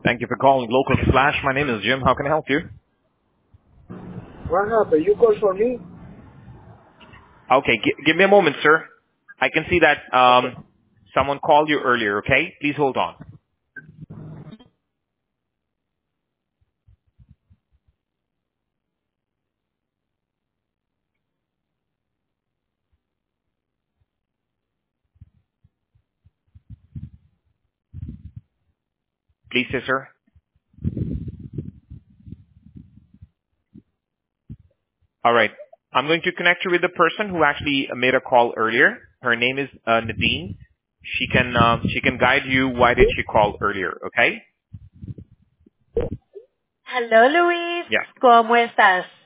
Thank you for calling Local Flash. My name is Jim. How can I help you? What happened? You called for me? Okay, give me a moment, sir. I can see that someone called you earlier, okay? Please hold on. Please, sir. All right. I'm going to connect you with the person who actually made a call earlier. Her name is Nadine. She can guide you why did she call earlier, okay? Hello, Luis. Yeah. ¿Cómo estás?